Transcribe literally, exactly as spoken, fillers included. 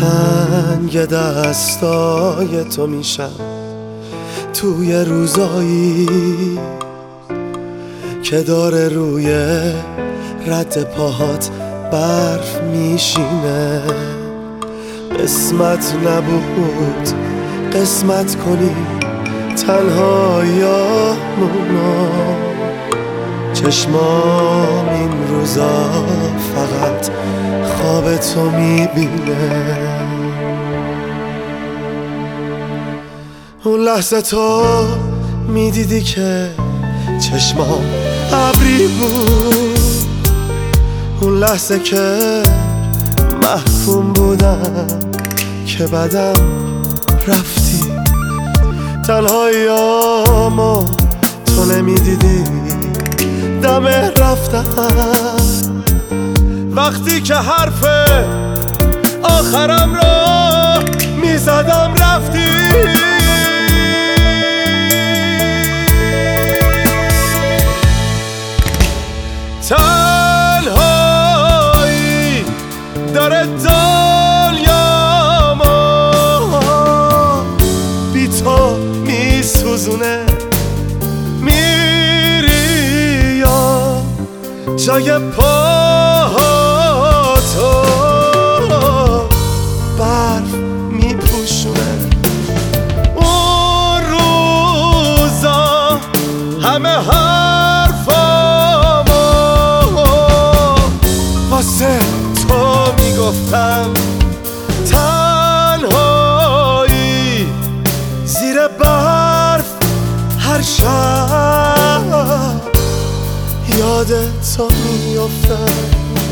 تنگ دستای تو میشم توی روزایی که داره روی رد پاهات برف میشینه. قسمت نبود قسمت کنیم تنهاییامونو، چشمام این روزا فقط خواب تو میبینه. اون لحظه تو میدیدی که چشمام ابری بود، اون لحظه که محکوم بودم که بعدم رفتی. تنهاییامو تو نمیدیدی دم رفتم، وقتی که حرف آخرم رو میزدم رفتی. تنهایی داره دنیامو بی تو میسوزونه، میری یا جای پاهاتو برف میپوشونه. اون روزا همه حرفامو واسه تو میگفتم، تنهایی زیر برف هر شب یاد تو میافتم.